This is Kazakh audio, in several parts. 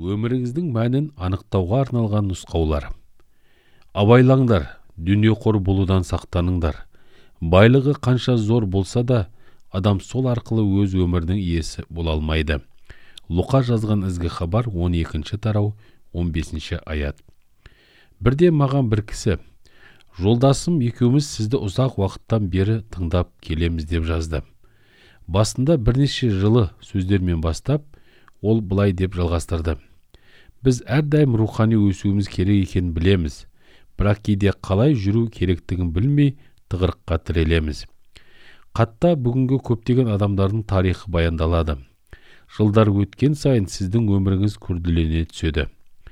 Өміріңіздің мәнін анықтауға арналған нұсқаулар. Абайлаңдар, дүниеқор болудан сақтаныңдар. Байлығы қанша зор болса да, адам сол арқылы өз өмірінің иесі бола алмайды. Луқа жазған ізгі хабар 12 тарау 15 аят. Бірде маған бір кісі, жолдасым екеуміз сізді ұзақ уақыттан бері тыңдап келеміз деп жазды. Басында бірнеше жылы сөздермен бастап, ол былай деп жалғастырды. Біз әрдайым рухани өсуіміз керек екенін білеміз, бірақ кейде қалай жүру керектігін білмей тығырыққа тірелеміз. Хатта бүгінгі көптеген адамдардың тарихы баяндалады. Жылдар өткен сайын сіздің өміріңіз күрделене түседі.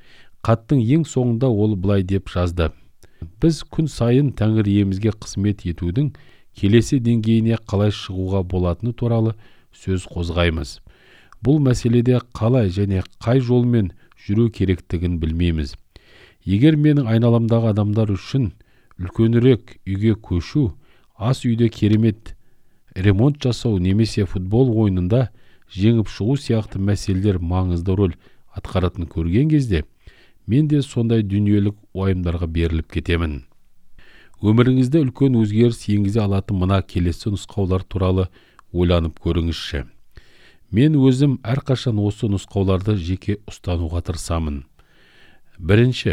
Хаттың ең соңында ол былай деп жазды. Біз күн сайын Тәңір иемізге қызмет етудің келесі деңгейіне қалай шығуға болатыны туралы сөз қозғаймыз. Бұл мәселеде қалай және қай жолмен жүру керектігін білмейміз. Егер менің айналамдағы адамдар үшін үлкенірек үйге көшу, ас үйде керемет ремонт жасау немесе футбол ойынында жеңіп шығу сияқты мәселелер маңызды рөл атқаратын көрген кезде, мен де сондай дүниелік уайымдарға беріліп кетемін. Өміріңізде үлкен өзгеріс енгізе алатын мына келесі нұсқаулар туралы ойланып көріңізші. Мен өзім әрқашан осы нұсқауларды жеке ұстануға тырысамын. Бірінші,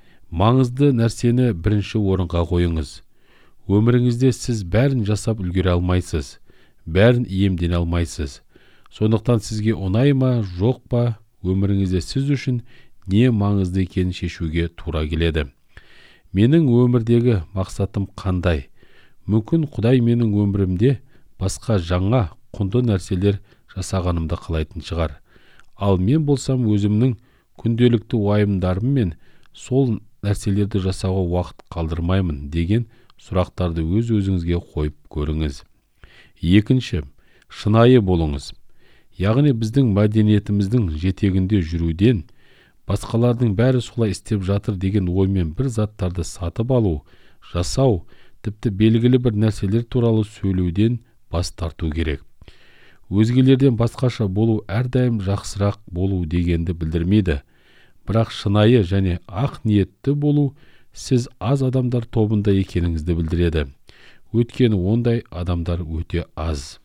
маңызды нәрсені бірінші орынға қойыңыз. Өміріңізде сіз бәрін жасап үлгере алмайсыз, бәрін иемдене алмайсыз. Сондықтан сізге ұнай ма, жоқ па, өміріңізде сіз үшін не маңызды екенін шешуге тура келеді. Менің өмірдегі мақсатым қандай? Мүмкін Құдай менің өмірімде басқа жаңа, құнды нәрселер жасағанымды қалайтын шығар. Ал мен болсам өзімнің күнделікті уайымдарыммен сол нәрселерді жасауға уақыт қалдырмаймын деген сұрақтарды өз-өзіңізге қойып көріңіз. Екінші, шынайы болыңыз. Яғни біздің мәдениетіміздің жетегінде жүруден, басқалардың бәрі солай істеп жатыр деген оймен бір заттарды сатып алу, жасау, тіпті белгілі бір нәрселер туралы сөйлеуден бас тарту керек. Өзгелерден басқаша болу әрдайым жақсырақ болу дегенді білдірмейді. Бірақ шынайы және ақ ниетті болу сіз аз адамдар тобында екеніңізді білдіреді. Өйткені ондай адамдар өте аз.